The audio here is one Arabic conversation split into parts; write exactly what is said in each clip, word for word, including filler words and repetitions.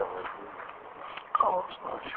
خلاص ماشي.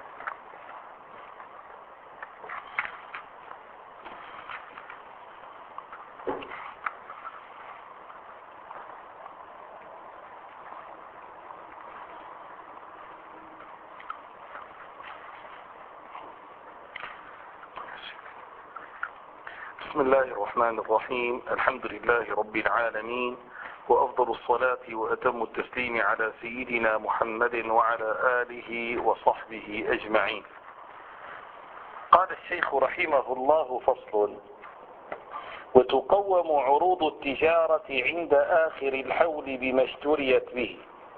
بسم الله الرحمن الرحيم. الحمد لله رب العالمين، وأفضل الصلاة وأتم التسليم على سيدنا محمد وعلى آله وصحبه أجمعين. قال الشيخ رحمه الله: فصل: وتقوم عروض التجارة عند آخر الحول بما اشتريت به،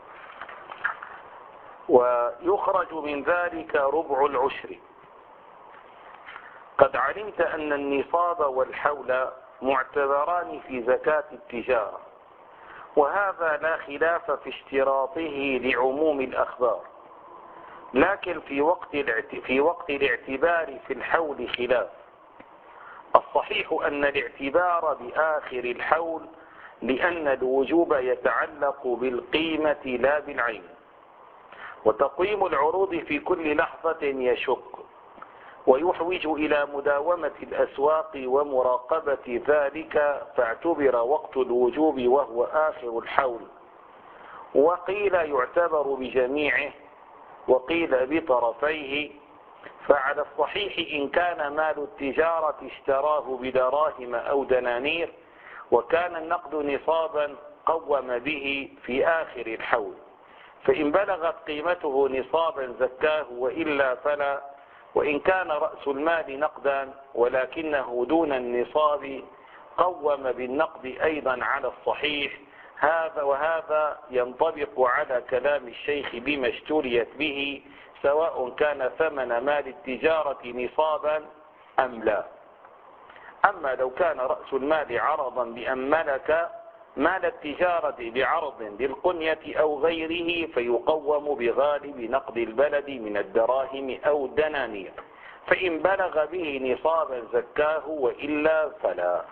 ويخرج من ذلك ربع العشر. قد علمت أن النصاب والحول معتبران في زكاة التجارة، وهذا لا خلاف في اشتراطه لعموم الأخبار، لكن في وقت في وقت الاعتبار في الحول خلاف. الصحيح أن الاعتبار بآخر الحول، لأن الوجوب يتعلق بالقيمة لا بالعين، وتقويم العروض في كل لحظة يشق ويحوج إلى مداومة الأسواق ومراقبة ذلك، فاعتبر وقت الوجوب وهو آخر الحول، وقيل يعتبر بجميعه وقيل بطرفيه. فعلى الصحيح إن كان مال التجارة اشتراه بدراهم أو دنانير وكان النقد نصابا قوم به في آخر الحول، فإن بلغت قيمته نصابا زكاه، وإلا فلا. وإن كان رأس المال نقدا ولكنه دون النصاب قوم بالنقد أيضا على الصحيح. هذا وهذا ينطبق على كلام الشيخ بما اشتريت به، سواء كان ثمن مال التجارة نصابا أم لا. أما لو كان رأس المال عرضا بأن ملك مال التجارة بعرض للقنية أو غيره، فيقوم بغالب نقد البلد من الدراهم أو الدنانير، فإن بلغ به نصابا زكاه، وإلا فلا.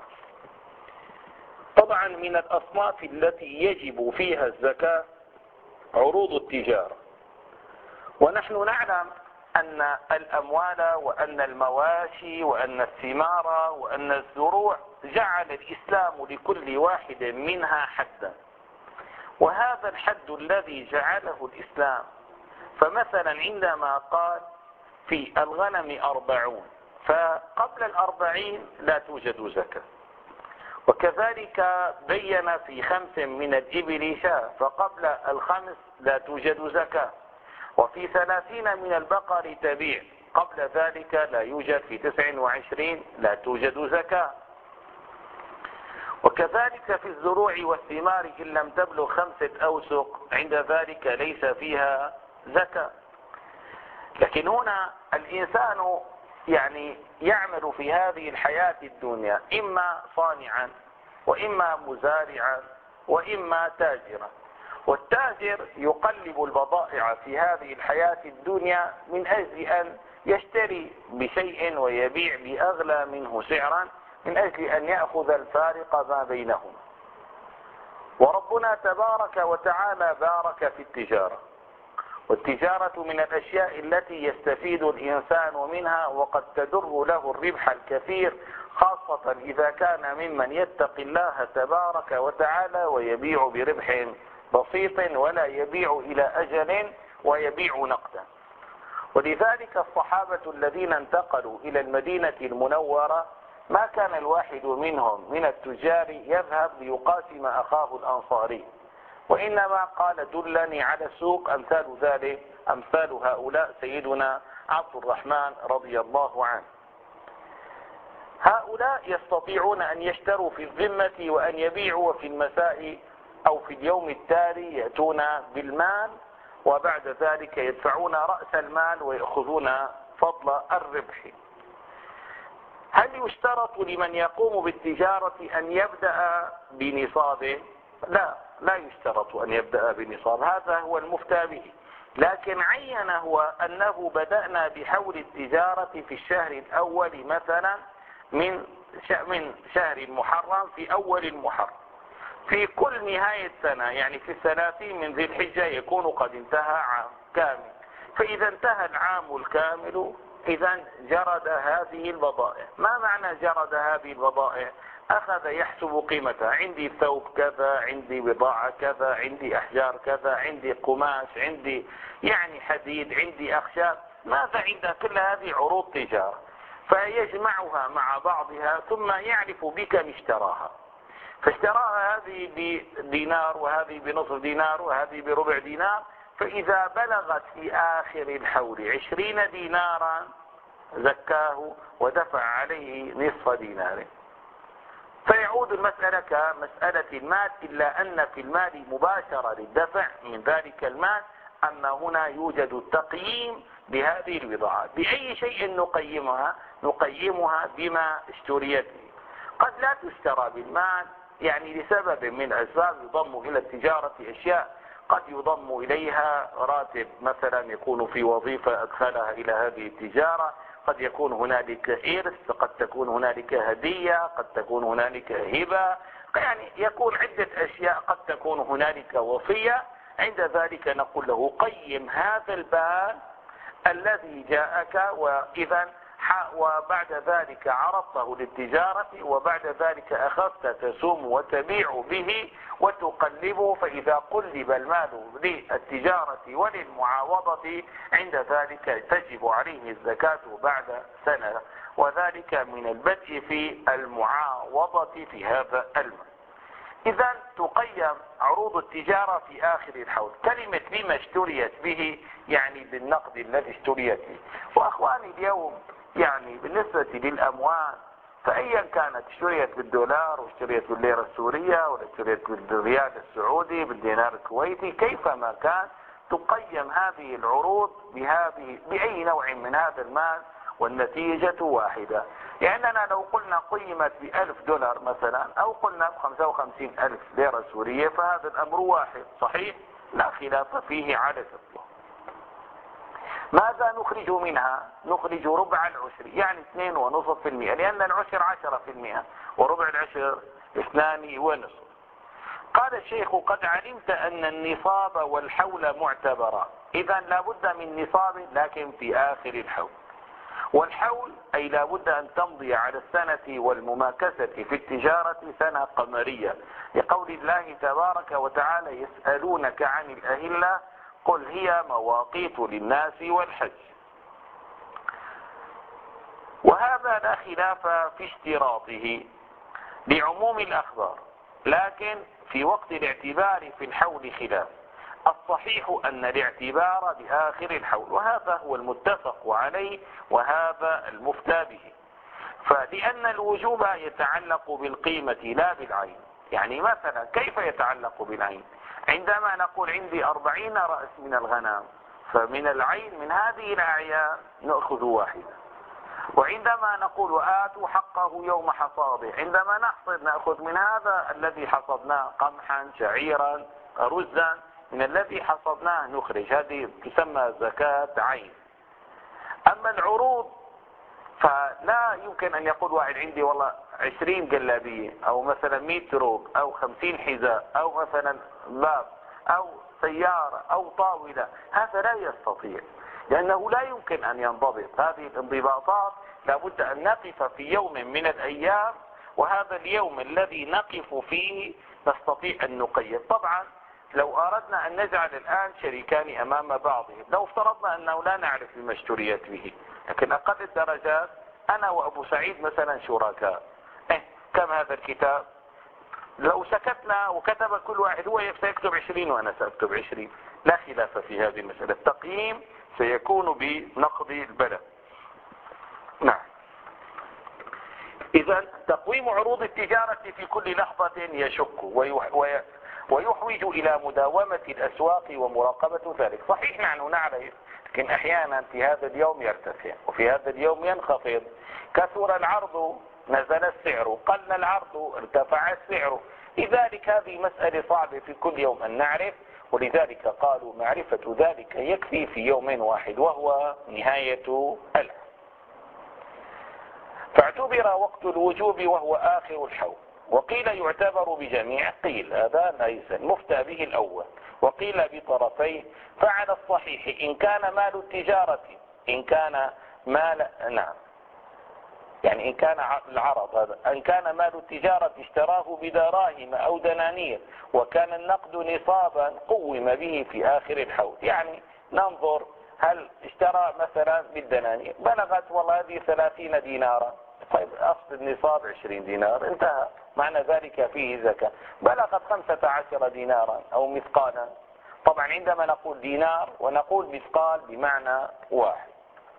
طبعا من الأصناف التي يجب فيها الزكاة عروض التجارة، ونحن نعلم أن الأموال وأن المواشي وأن الثمار وأن الزروع جعل الإسلام لكل واحد منها حدا، وهذا الحد الذي جعله الإسلام. فمثلا عندما قال في الغنم أربعون، فقبل الأربعين لا توجد زكاة، وكذلك بين في خمس من الإبل شاة، فقبل الخمس لا توجد زكاة، وفي ثلاثين من البقر تبيع، قبل ذلك لا يوجد، في تسع وعشرين لا توجد زكاة، وكذلك في الزروع والثمار إن لم تبلغ خمسة أوسق عند ذلك ليس فيها زكاة. لكن هنا الإنسان يعني يعمل في هذه الحياة الدنيا إما صانعا وإما مزارعا وإما تاجرا، والتاجر يقلب البضائع في هذه الحياة الدنيا من أجل أن يشتري بشيء ويبيع بأغلى منه سعرا، من أجل أن يأخذ الفارق ما بينهما. وربنا تبارك وتعالى بارك في التجارة، والتجارة من الأشياء التي يستفيد الإنسان منها وقد تدر له الربح الكثير، خاصة إذا كان ممن يتقي الله تبارك وتعالى ويبيع بربح بسيط ولا يبيع إلى أجل ويبيع نقدا. ولذلك الصحابة الذين انتقلوا إلى المدينة المنورة ما كان الواحد منهم من التجار يذهب ليقاسم أخاه الأنصاري، وإنما قال: دلني على السوق. أمثال ذلك أمثال هؤلاء سيدنا عبد الرحمن رضي الله عنه. هؤلاء يستطيعون أن يشتروا في الذمة وأن يبيعوا في المساء أو في اليوم التالي، يأتون بالمال وبعد ذلك يدفعون رأس المال ويأخذون فضل الربح. هل يشترط لمن يقوم بالتجارة أن يبدأ بنصابه؟ لا، لا يشترط أن يبدأ بنصاب، هذا هو المفتى به. لكن عين هو أنه بدأنا بحول التجارة في الشهر الأول مثلا من من شهر المحرم، في أول المحرم، في كل نهاية سنة، يعني في الثلاثين من ذي الحجة يكون قد انتهى عام كامل. فإذا انتهى العام الكامل إذا جرد هذه البضائع. ما معنى جرد هذه البضائع؟ أخذ يحسب قيمتها، عندي ثوب كذا، عندي بضاعة كذا، عندي أحجار كذا، عندي قماش، عندي يعني حديد، عندي أخشاب، ماذا عنده؟ كل هذه عروض تجارة، فيجمعها مع بعضها ثم يعرف بكم اشتراها. فاشتراها هذه بدينار وهذه بنصف دينار وهذه بربع دينار، فإذا بلغت في آخر الحول عشرين دينارا زكاه ودفع عليه نصف دينار. فيعود المسألة كمسألة المال، إلا أن في المال مباشرة للدفع من ذلك المال. أما هنا يوجد التقييم بهذه البضاعات. بأي شيء نقيمها؟ نقيمها بما اشتريت به. قد لا تشترى بالمال، يعني لسبب من الأسباب يضم إلى التجارة أشياء، قد يضم إليها راتب مثلا يكون في وظيفة أدخلها إلى هذه التجارة، قد يكون هنالك إرث، قد تكون هنالك هدية، قد تكون هنالك هبة، يعني يكون عدة أشياء، قد تكون هنالك وصية. عند ذلك نقول له قيم هذا المال الذي جاءك، وإذا وبعد ذلك عرضته للتجارة، وبعد ذلك أخذت تسوم وتبيع به وتقلبه. فإذا قلب المال للتجارة وللمعاوضة عند ذلك تجب عليه الزكاة بعد سنة، وذلك من البدء في المعاوضة في هذا المال. إذا تقيم عروض التجارة في آخر الحول. كلمة بما اشتريت به يعني بالنقد الذي اشتريت به. وأخواني اليوم يعني بالنسبة للأموال فأيا كانت، اشتريت بالدولار واشتريت بالليرة السورية ولا اشتريت بالريال السعودي بالدينار الكويتي، كيفما كان تقيم هذه العروض بهذه بأي نوع من هذا المال والنتيجة واحدة. لأننا لو قلنا قيمت بألف دولار مثلا، أو قلنا بخمسة وخمسين ألف ليرة سورية، فهذا الأمر واحد صحيح لا خلاف فيه على الإطلاق. ماذا نخرج منها؟ نخرج ربع العشر، يعني اثنين ونصف في المئة، لأن العشر عشرة في المئة وربع العشر اثنان ونصف. قال الشيخ قد علمت أن النصاب والحول معتبرا. إذا لابد من نصاب لكن في آخر الحول. والحول أي لابد أن تمضي على السنة والمماكسة في التجارة سنة قمرية، لقول الله تبارك وتعالى يسألونك عن الأهلة قل هي مواقيت للناس والحج. وهذا لا خلاف في اشتراطه لعموم الأخبار، لكن في وقت الاعتبار في الحول خلاف. الصحيح أن الاعتبار بآخر الحول، وهذا هو المتفق عليه وهذا المفتى به. فلأن الوجوب يتعلق بالقيمة لا بالعين. يعني مثلا كيف يتعلق بالعين؟ عندما نقول عندي أربعين رأس من الغنم، فمن العين من هذه الأعيان نأخذ واحدة. وعندما نقول وآتوا حقه يوم حصاده، عندما نحصد نأخذ من هذا الذي حصدناه قمحا شعيرا رزا، من الذي حصدناه نخرج. هذه تسمى زكاة عين. أما العروض فلا يمكن أن يقول واحد عندي والله عشرين جلابية أو مثلا مئة روب أو خمسين حذاء أو مثلا باب أو سيارة أو طاولة. هذا لا يستطيع، لأنه لا يمكن أن ينضبط. هذه الانضباطات لابد أن نقف في يوم من الأيام، وهذا اليوم الذي نقف فيه نستطيع أن نقيم. طبعا لو أردنا أن نجعل الآن شريكان أمام بعضهم، لو افترضنا أنه لا نعرف بما اشتريت به، لكن أقل الدرجات أنا وأبو سعيد مثلا شركاء، إيه كم هذا الكتاب؟ لو سكتنا وكتب كل واحد هو سيكتب عشرين وأنا سأكتب عشرين، لا خلاف في هذه المسألة. التقييم سيكون بنقد البلد. نعم. إذا تقويم عروض التجارة في كل لحظة يشك ويحوج إلى مداومة الأسواق ومراقبة ذلك. صحيح نحن نعرف، لكن أحيانا في هذا اليوم يرتفع وفي هذا اليوم ينخفض. كثر العرض نزل السعر، قل العرض ارتفع السعر. لذلك هذه مسألة صعبة في كل يوم أن نعرف، ولذلك قالوا معرفة ذلك يكفي في يوم واحد وهو نهاية العام. فاعتبر وقت الوجوب وهو آخر الحول، وقيل يعتبر بجميع، قيل هذا ليس المفتى به الأول، وقيل بطرفيه. فعلى الصحيح إن كان مال التجارة إن كان مال نعم يعني إن كان العرض هذا إن كان مال التجارة اشتراه بدراهم أو دنانير وكان النقد نصابا قوم به في آخر الحول. يعني ننظر هل اشترى مثلا بالدنانير بلغت والله هذه ثلاثين دينارا، طيب أصل النصاب عشرين دينار انتهى، معنى ذلك فيه زكاة. بلغت خمسة عشر دينارا أو مثقالا، طبعا عندما نقول دينار ونقول مثقال بمعنى واحد.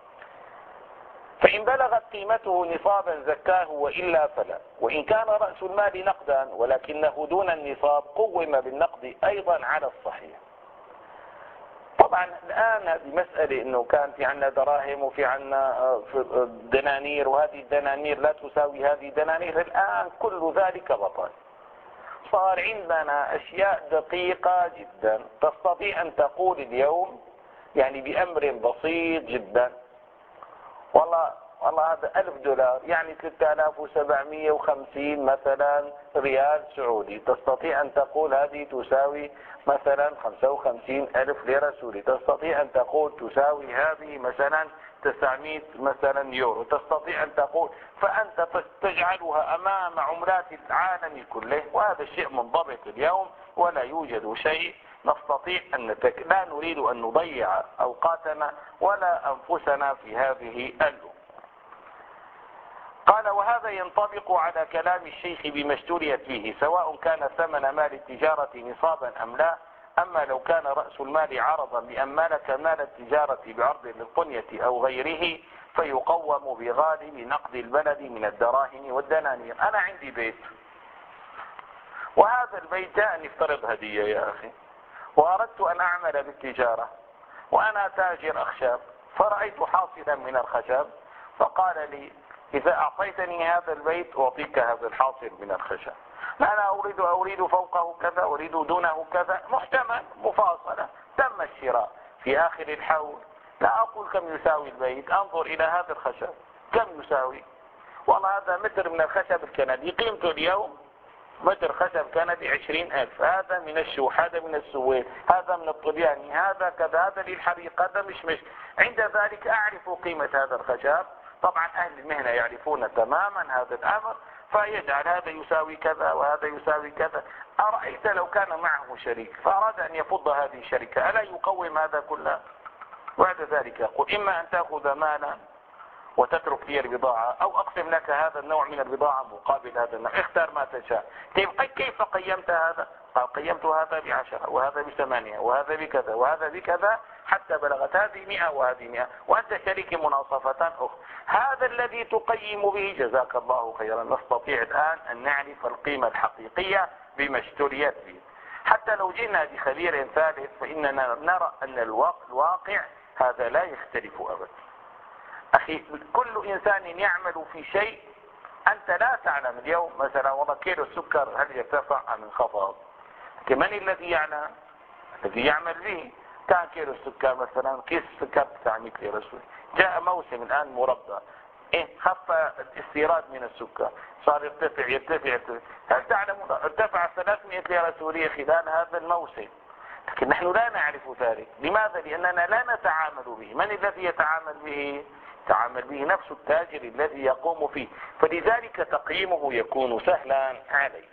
فإن بلغت قيمته نصابا زكاه وإلا فلا. وإن كان رأس المال نقدا ولكنه دون النصاب قوم بالنقد أيضا على الصحيح. طبعا الآن بمسألة أنه كان في عنا دراهم وفي عنا دنانير وهذه الدنانير لا تساوي هذه الدنانير، الآن كل ذلك بطل. صار عندنا أشياء دقيقة جدا تستطيع أن تقول اليوم يعني بأمر بسيط جدا والله والله هذا ألف دولار يعني ثلاثة آلاف وسبعمائة وخمسين مثلا ريال سعودي، تستطيع أن تقول هذه تساوي مثلا خمسة وخمسين ألف ليرة سعودي، تستطيع أن تقول تساوي هذه مثلا تسعمائة مثلا يورو، تستطيع أن تقول، فأنت تجعلها أمام عملات العالم كله، وهذا الشيء منضبط اليوم ولا يوجد شيء نستطيع أن نتك... لا نريد أن نضيع أوقاتنا ولا أنفسنا في هذه الأمور. قال وهذا ينطبق على كلام الشيخ بما اشتريت فيه سواء كان ثمن مال التجارة نصابا أم لا. أما لو كان رأس المال عرضا بأن مالك مال التجارة بعرض للقنية أو غيره فيقوم بغالب نقد البلد من الدراهم والدنانير. أنا عندي بيت وهذا البيت جاءني افترض هدية يا أخي وأردت أن أعمل بالتجارة وأنا تاجر أخشاب، فرأيت حاصلا من الخشب فقال لي إذا أعطيتني هذا البيت أعطيك هذا الحاصل من الخشب، لا أنا أريد أريد فوقه كذا أريد دونه كذا، محتمل مفاصلة، تم الشراء في آخر الحول. لا أقول كم يساوي البيت، أنظر إلى هذا الخشب كم يساوي، والله هذا متر من الخشب الكندي قيمته اليوم متر خشب كندي عشرين ألف، هذا من الشوح هذا من السويد هذا من الطلياني هذا كذا هذا للحريق هذا مش مش عند ذلك أعرف قيمة هذا الخشب. طبعا أهل المهنة يعرفون تماما هذا الأمر فيجعل هذا يساوي كذا وهذا يساوي كذا. أرأيت لو كان معه شريك فأراد أن يفض هذه الشركة ألا يقوم هذا كله؟ بعد ذلك يقول إما أن تأخذ مالا وتترك لي البضاعة أو أقسم لك هذا النوع من البضاعة مقابل هذا النوع، اختار ما تشاء. كيف كيف قيمت هذا؟ قال قيمت هذا بعشرة وهذا بثمانية وهذا بكذا وهذا بكذا حتى بلغت هذه مئة وهذه مئة وأنت شريك مناصفة أخرى. هذا الذي تقيم به جزاك الله خيرا. نستطيع الآن أن نعرف القيمة الحقيقية بما اشتريت به. حتى لو جئنا بخبير ثالث فإننا نرى أن الواقع هذا لا يختلف أبدا. أخي كل إنسان يعمل في شيء أنت لا تعلم اليوم مثلا والله كيلو السكر هل يرتفع أم انخفض، من الذي يعلم؟ الذي يعمل به. كان كيلو السكر مثلا كيس السكر تسعمائة ليرة سوري، جاء موسم الآن مربى إيه خف الاستيراد من السكر صار يرتفع يرتفع يرتفع، هل تعلم ارتفع ثلاثمائة ليرة سورية خلال هذا الموسم؟ لكن نحن لا نعرف ذلك. لماذا؟ لأننا لا نتعامل به. من الذي يتعامل به؟ يتعامل به نفس التاجر الذي يقوم فيه، فلذلك تقييمه يكون سهلا عليه.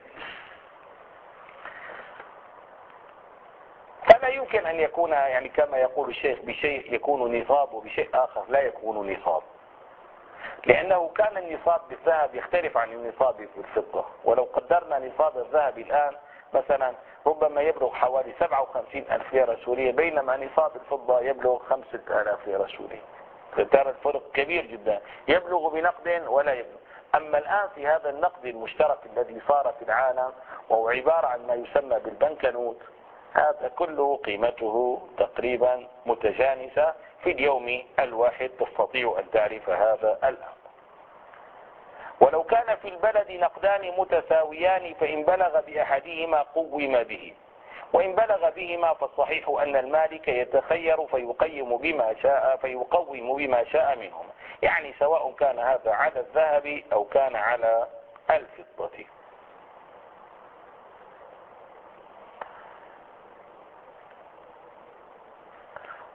فلا يمكن أن يكون يعني كما يقول الشيخ بشيء يكون نصاب وبشيء آخر لا يكون نصاب، لأنه كان النصاب بالذهب يختلف عن النصاب بالفضة. ولو قدرنا نصاب الذهب الآن مثلا ربما يبلغ حوالي سبعة وخمسين ألف ليرة سورية بينما نصاب الفضة يبلغ خمسة آلاف ليرة سورية. ترى الفرق كبير جدا، يبلغ بنقد ولا يبلغ. أما الآن في هذا النقد المشترك الذي صار في العالم وهو عبارة عن ما يسمى بالبنكنوت، هذا كله قيمته تقريبا متجانسة في اليوم الواحد، تستطيع أن تعرف هذا الأمر. ولو كان في البلد نقدان متساويان فإن بلغ بأحدهما قوم به، وإن بلغ بهما فالصحيح أن المالك يتخير فيقيم بما شاء فيقوم بما شاء منهما، يعني سواء كان هذا على الذهب أو كان على الفضة.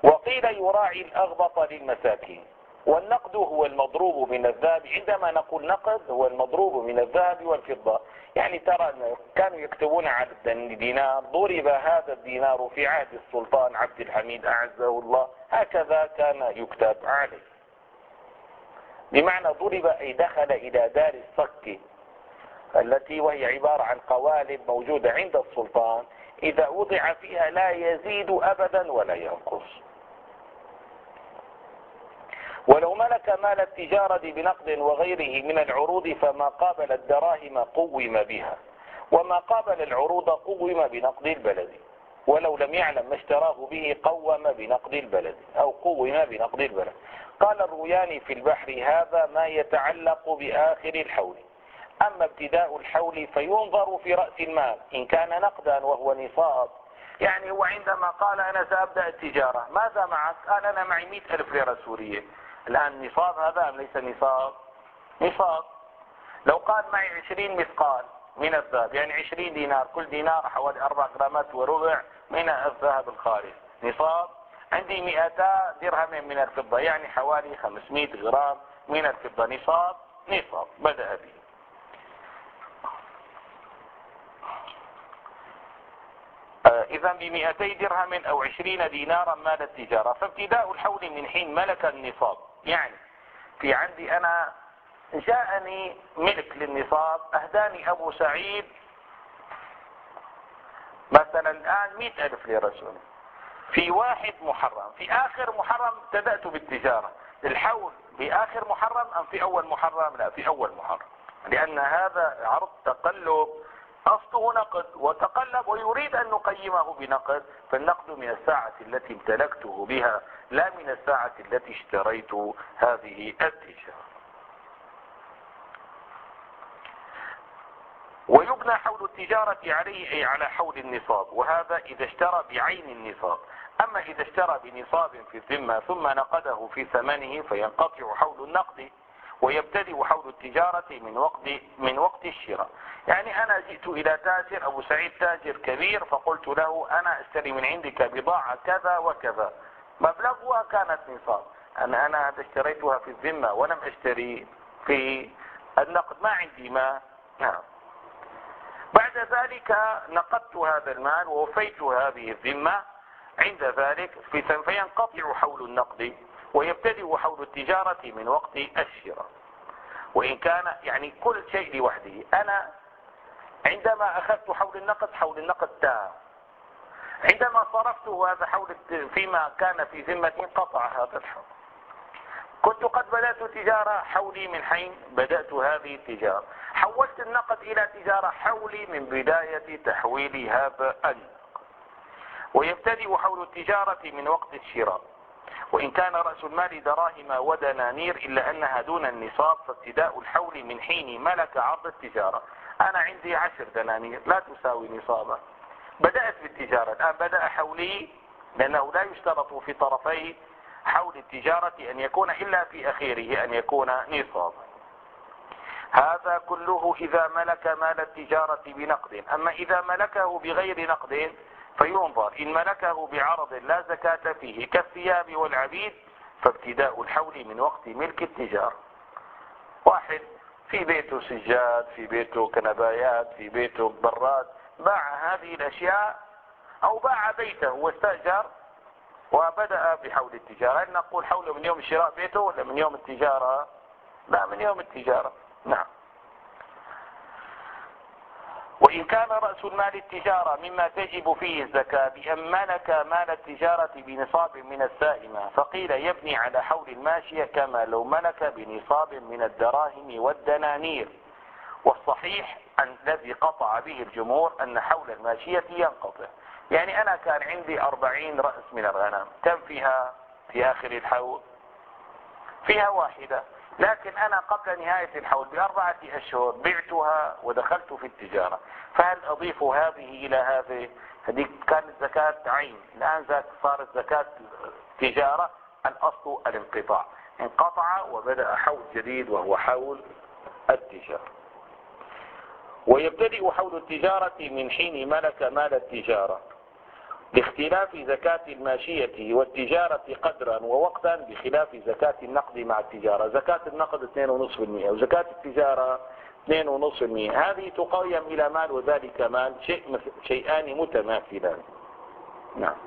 وقيل يراعي الأغبط للمساكين. والنقد هو المضروب من الذهب. عندما نقول نقد هو المضروب من الذهب والفضة. يعني ترى كانوا يكتبون على الدينار ضرب هذا الدينار في عهد السلطان عبد الحميد أعزه الله، هكذا كان يكتب عليه. بمعنى ضرب أي دخل إلى دار الصك التي وهي عبارة عن قوالب موجودة عند السلطان، إذا وضع فيها لا يزيد أبدا ولا ينقص. ولو ملك مال التجارة بنقد وغيره من العروض فما قابل الدراهم قوم بها، وما قابل العروض قوم بنقد البلد، ولو لم يعلم ما اشتراه به قوم بنقد البلد أو قوم بنقد البلد. قال الروياني في البحر: هذا ما يتعلق بآخر الحول. أما ابتداء الحول فينظر في رأس المال إن كان نقدا وهو نصاب. يعني هو عندما قال أنا سأبدأ التجارة، ماذا معك؟ قال أنا معي مئة ألف ليرة سورية. الآن نصاب هذا أم ليس نصاب؟ نصاب. لو قال معي عشرين مثقال من الذهب، يعني عشرين دينار، كل دينار حوالي أربع غرامات وربع من الذهب الخالص، نصاب. عندي مئتا درهم من الفضة، يعني حوالي خمسمائة غرام من الفضة، نصاب. نصاب بدأ به. إذا بمئتي درهم أو عشرين دينارا مال التجارة. فابتداء الحول من حين ملك النصاب. يعني في عندي أنا جاءني ملك للنصاب، أهداني أبو سعيد مثلا الآن مئة ألف لرسول في واحد محرم. في آخر محرم ابتدأت بالتجارة. الحول بآخر محرم أم في أول محرم؟ لا، في أول محرم، لأن هذا عرض تقلب، أصله نقد وتقلب ويريد أن نقيمه بنقد، فالنقد من الساعة التي امتلكته بها لا من الساعة التي اشتريت هذه التجارة. ويبنى حول التجارة عليه أي على حول النصاب، وهذا إذا اشترى بعين النصاب. أما إذا اشترى بنصاب في الذمة ثم نقده في ثمنه فينقطع حول النقد، ويبتدئ حول التجارة من وقت من وقت الشراء. يعني أنا جئت إلى تاجر، أبو سعيد تاجر كبير، فقلت له أنا أشتري من عندك بضاعة كذا وكذا، مبلغها كانت نصاب. أنا أنا اشتريتها في الذمة ولم أشتري في النقد، ما عندي ما. نعم. بعد ذلك نقدت هذا المال ووفيت هذه الذمة، عند ذلك فينقطع حول النقد ويبتدئ حول التجارة من وقت الشراء. وإن كان يعني كل شيء لوحده. أنا عندما أخذت حول النقد، حول النقد تام. عندما صرفته هذا حول فيما كان في ذمتي انقطع هذا الحول. كنت قد بدأت تجارة، حولي من حين بدأت هذه التجارة. حولت النقد إلى تجارة، حولي من بداية تحويل هذا النقد. ويبتدئ حول التجارة من وقت الشراء. وإن كان رأس المال دراهم ودنانير إلا أنها دون النصاب، فابتداء الحول من حين ملك عرض التجارة. أنا عندي عشر دنانير لا تساوي نصابا، بدأت بالتجارة، الآن بدأ حولي، لأنه لا يشترط في طرفي حول التجارة أن يكون إلا في أخيره أن يكون نصابا. هذا كله إذا ملك مال التجارة بنقد. أما إذا ملكه بغير نقد فينظر، إن ملكه بعرض لا زكاة فيه كالثياب والعبيد فابتداء الحول من وقت ملك التجارة. واحد في بيته سجاد، في بيته كنبايات، في بيته براد، باع هذه الأشياء أو باع بيته واستأجر وبدأ بحول التجارة. هل نقول حوله من يوم شراء بيته ولا من يوم التجارة؟ لا، من يوم التجارة. نعم. وإن كان رأس المال التجارة مما تجب فيه الزكاة بأن ملك مال التجارة بنصاب من السائمة، فقيل يبني على حول الماشية كما لو ملك بنصاب من الدراهم والدنانير. والصحيح أن الذي قطع به الجمهور أن حول الماشية ينقطع. يعني أنا كان عندي أربعين رأس من الغنم، كم فيها في آخر الحول؟ فيها واحدة. لكن أنا قبل نهاية الحول بأربعة أشهر بعتها ودخلت في التجارة، فهل أضيف هذه إلى هذه؟ هذه كانت زكاة عين، الآن صارت زكاة تجارة. الأصل الانقطاع، انقطع وبدأ حول جديد وهو حول التجارة. ويبتدئ حول التجارة من حين ملك مال التجارة. لاختلاف زكاة الماشية والتجارة قدرا ووقتا بخلاف زكاة النقد مع التجارة. زكاة النقد اثنين فاصلة خمسة بالمئة وزكاة التجارة اثنين فاصلة خمسة بالمئة. هذه تقيم إلى مال وذلك مال، شيء شيئان متماثلان. نعم.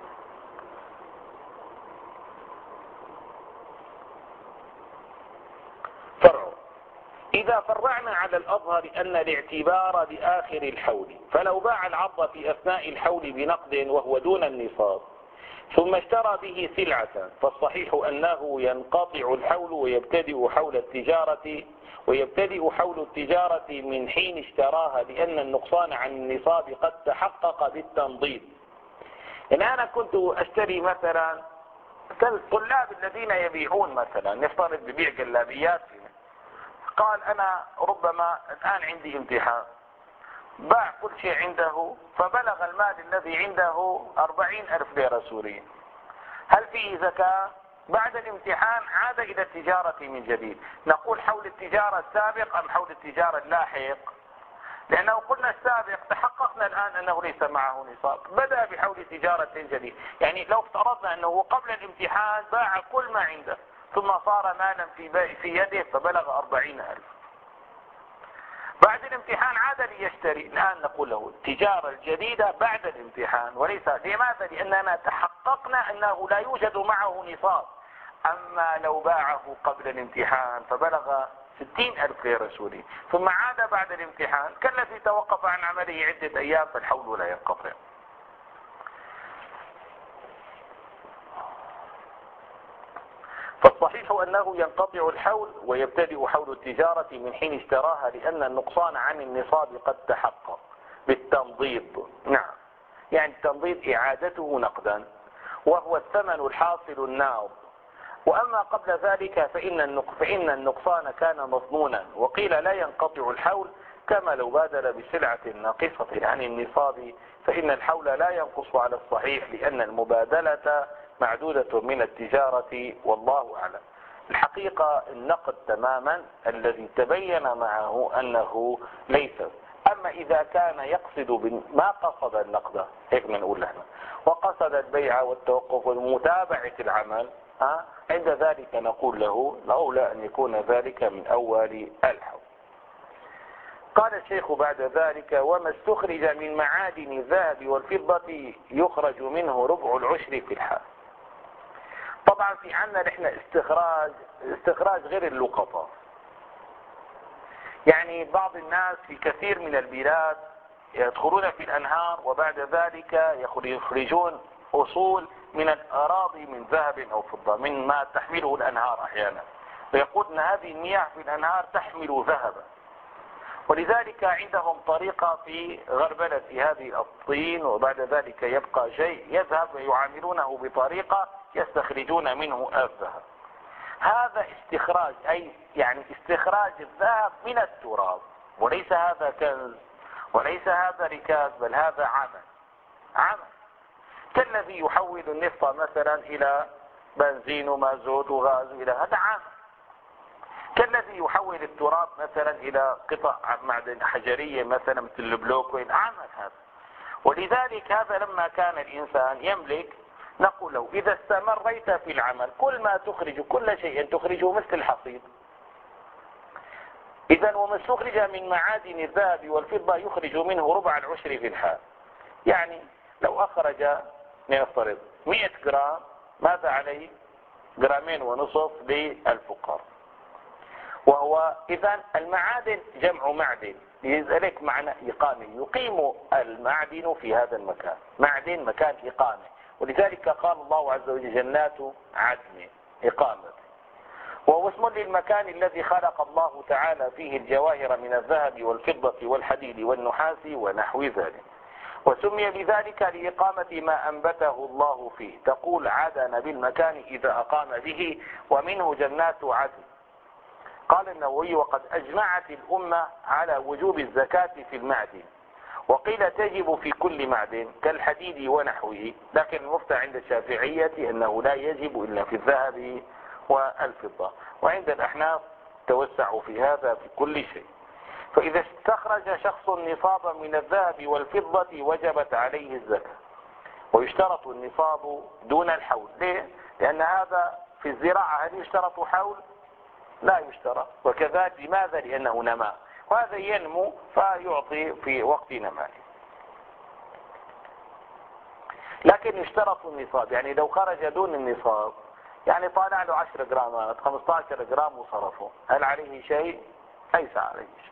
فرع: إذا فرعنا على الأظهر أن الاعتبار بآخر الحول، فلو باع العرض في أثناء الحول بنقد وهو دون النصاب ثم اشترى به سلعة، فالصحيح أنه ينقطع الحول ويبتدئ حول التجارة ويبتدئ حول التجارة من حين اشتراها، لأن النقصان عن النصاب قد تحقق بالتنضيد. يعني أنا كنت أشتري مثلا كالطلاب الذين يبيعون، مثلا نفترض ببيع جلابيات، قال أنا ربما الآن عندي امتحان، باع كل شيء عنده فبلغ المال الذي عنده أربعين ألف ليرة سورية، هل فيه زكاة؟ بعد الامتحان عاد إلى التجارة من جديد. نقول حول التجارة السابق أم حول التجارة اللاحق؟ لأنه قلنا السابق تحققنا الآن أنه ليس معه نصاب، بدأ بحول تجارة جديد. يعني لو افترضنا أنه قبل الامتحان باع كل ما عنده ثم صار مالا في في يده فبلغ أربعين ألف، بعد الامتحان عاد ليشتري، الآن نقول له التجارة الجديدة بعد الامتحان. وليس لماذا؟ لأننا تحققنا أنه لا يوجد معه نصاب. أما لو باعه قبل الامتحان فبلغ ستين ألف ليرة سوري ثم عاد بعد الامتحان كالذي توقف عن عمله عدة أيام، فالحول لا ينقطع. فالصحيح أنه ينقطع الحول ويبتدئ حول التجارة من حين اشتراها، لأن النقصان عن النصاب قد تحقق بالتنضيد. نعم، يعني التنضيد إعادته نقدا، وهو الثمن الحاصل الناض. وأما قبل ذلك فإن فإن النقصان كان مضمونا، وقيل لا ينقطع الحول كما لو بادر بسلعة ناقصة عن النصاب، فإن الحول لا ينقص على الصحيح لأن المبادلة معدودة من التجارة، والله أعلم. الحقيقة النقد تماما الذي تبين معه أنه ليس. أما إذا كان يقصد ما قصد النقد، هيك بنقول لنا، وقصد البيع والتوقف ومتابعة العمل، ها؟ عند ذلك نقول له الأولى أن يكون ذلك من أول الحول. قال الشيخ بعد ذلك: وما استخرج من معادن الذهب والفضة يخرج منه ربع العشر في الحال. طبعا في عنا نحن استخراج استخراج غير اللقطة. يعني بعض الناس في كثير من البلاد يدخلون في الأنهار وبعد ذلك يخرجون أصول من الأراضي من ذهب أو فضة، من ما تحمله الأنهار أحيانا، ويقول أن هذه المياه في الأنهار تحمل ذهبا. ولذلك عندهم طريقة في غربلة هذه الطين، وبعد ذلك يبقى شيء يذهب ويعاملونه بطريقة يستخرجون منه الذهب. هذا استخراج، أي يعني استخراج الذهب من التراب، وليس هذا كنز وليس هذا ركاز، بل هذا عمل عمل كالذي يحول النفط مثلا إلى بنزين ومازوت وغاز إلى هذا عمل، كالذي يحول التراب مثلا إلى قطع معدن حجرية مثلا مثل البلوك عمل هذا. ولذلك هذا لما كان الإنسان يملك نقول له إذا استمريت في العمل كل ما تخرج كل شيء تخرجه مثل الحصيد. إذن وما استخرج من معادن الذهب والفضة يخرج منه ربع العشر في الحال. يعني لو أخرج نفترض مئة جرام، ماذا عليه؟ جرامين ونصف للفقراء. وهو إذن المعادن جمع معدن، لذلك معنى إقامة، يقيم المعدن في هذا المكان، معدن مكان إقامة. ولذلك قال الله عز وجل جنات عدن إقامة، وهو اسم للمكان الذي خلق الله تعالى فيه الجواهر من الذهب والفضة والحديد والنحاس ونحو ذلك، وسمي بذلك لإقامة ما أنبته الله فيه. تقول عدن بالمكان إذا أقام به، ومنه جنات عدن. قال النووي: وقد أجمعت الأمة على وجوب الزكاة في المعدن، وقيل تجب في كل معدن كالحديد ونحوه، لكن المفتى عند الشافعية أنه لا يجب إلا في الذهب والفضة، وعند الأحناف توسعوا في هذا في كل شيء. فإذا استخرج شخص نصابا من الذهب والفضة وجبت عليه الزكاة، ويشترط النصاب دون الحول. ليه؟ لأن هذا في الزراعة هل يشترط حول؟ لا يشترط. وكذلك لماذا؟ لأنه نماء، وهذا ينمو فيعطي في وقت نمائه. لكن يشترط النصاب، يعني لو خرج دون النصاب، يعني طالع له عشر جرامات خمسة عشر جرام وصرفه، هل عليه شيء؟ ليس عليه شيء.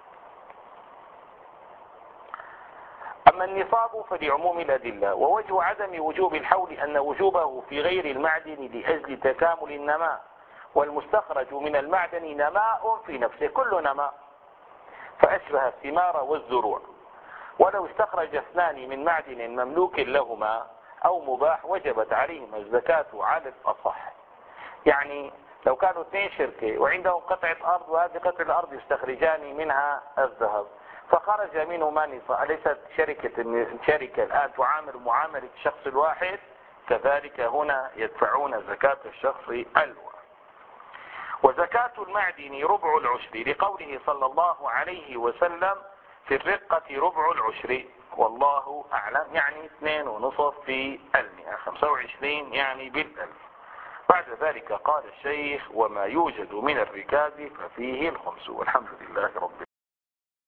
أما النصاب فلعموم الأدلة. ووجه عدم وجوب الحول أن وجوبه في غير المعدن لأجل تكامل النماء، والمستخرج من المعدن نماء في نفسه، كل نماء، فأشبه الثمار والزروع. ولو استخرج اثنان من معدن مملوك لهما أو مباح وجبت عليهما الزكاة على الأصح. يعني لو كانوا اثنين شركة وعندهم قطعة أرض، وهذه قطعة الأرض يستخرجان منها الذهب، فخرج منهما نصاب، أليست شركة الشركة الآن تعامل معاملة الشخص الواحد؟ كذلك هنا يدفعون زكاة الشخص الواحد. وزكاة المعدن ربع العشر، لقوله صلى الله عليه وسلم في الرقة ربع العشر والله أعلم، يعني اثنين ونصف في المئة، خمسة وعشرين يعني بالألف. بعد ذلك قال الشيخ: وما يوجد من الركاز ففيه الخمس. والحمد لله رب العالمين.